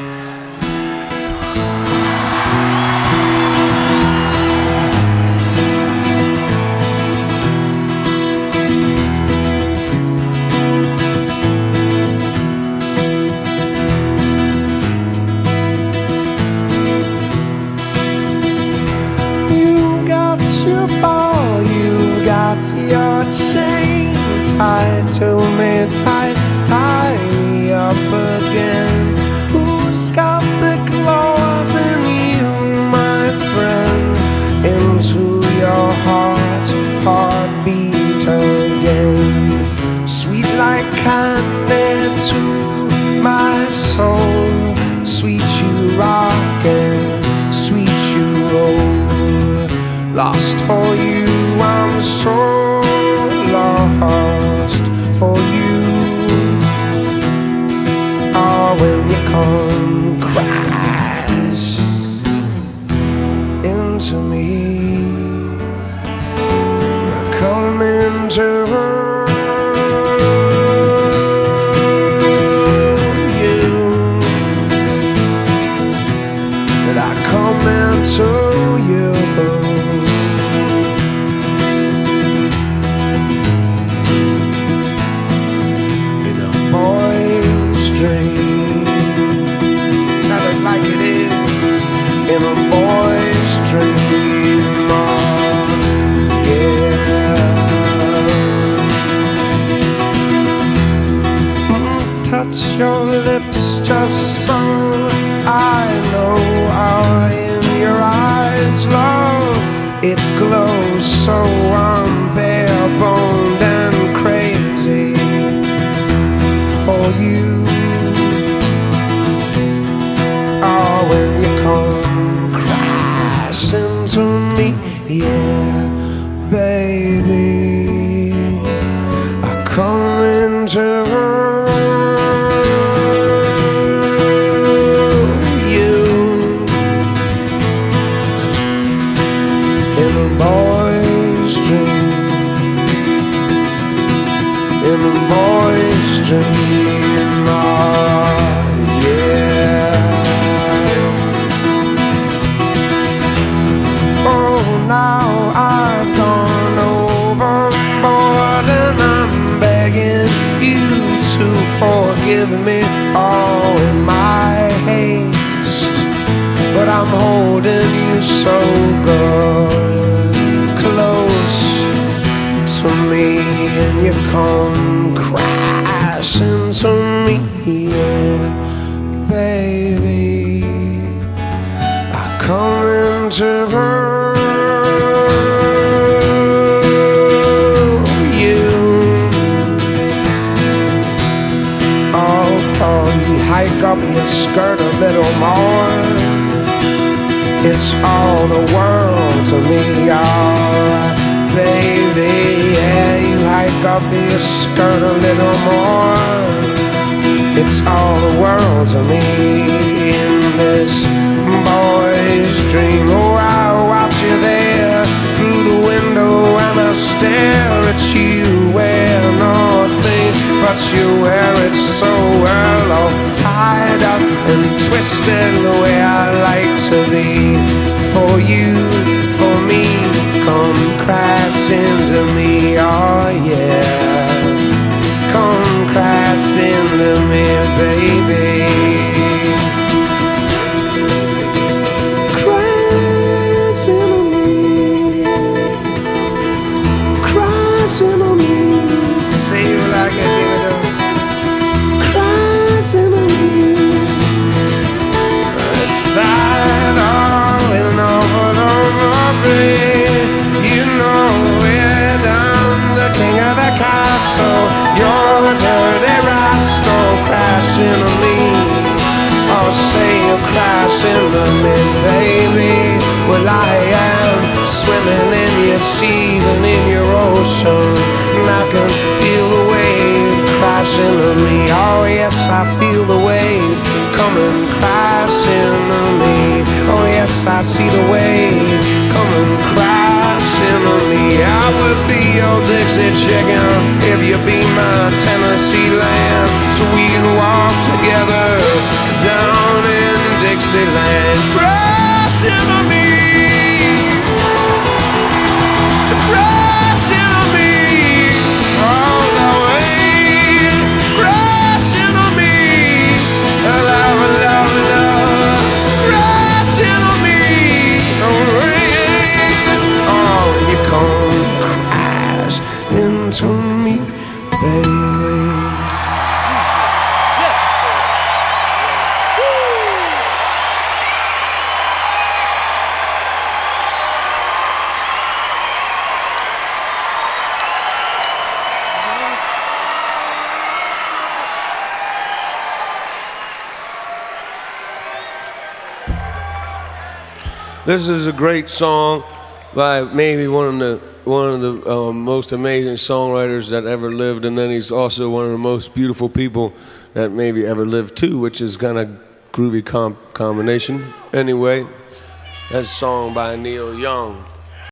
Your chain tied to me, tie me up again. Who's got the claws in you, my friend? Into your heartbeat again. Sweet like candy to my soul. Sweet you rockin', sweet you roll. Lost for you, I'm so lost for you. Oh, when you come crash into me, you come into you, and I come into you. Tell it like it is, in a boy's dream. Oh, yeah. Touch your lips just so I know. Oh, in your eyes, love, it glows so I'm bare-boned and crazy for you. Oh, when you come crash into me, yeah, baby, I come into you in a boy's dream, in a boy's dream. Oh, yeah. Now I've gone overboard and I'm begging you to forgive me all in my haste. But I'm holding you so good, close to me, and you come crashing to me, yeah, baby. I come into her. Hike up your skirt a little more. It's all the world to me, alright, baby. Yeah, you hike up your skirt a little more. It's all the world to me in this boy's dream. Oh, I watch you there through the window and I stare at you where nothing but you wear it so well, all tied up and twisted the way I like to be. For you, for me, come crash into me, oh yeah. Come crash into me, baby. Crash into me, crash into me. Say it like a diva. Crash into me. Side all and over you know it. I'm the king of the castle. You're the dirty rascal. Crash into me. Oh, say you crash into me, baby. Well, I am swimming in your seas and in your ocean, and I can feel the wave crashing into me. Oh, yes, I feel the wave coming crashing to me. Oh yes, I see the wave coming crashing to me. I would be your Dixie chicken if you be my Tennessee lamb, so we can walk together down This is a great song by maybe one of the most amazing songwriters that ever lived, and then he's also one of the most beautiful people that maybe ever lived too, which is kind of groovy combination. Anyway, that's a song by Neil Young.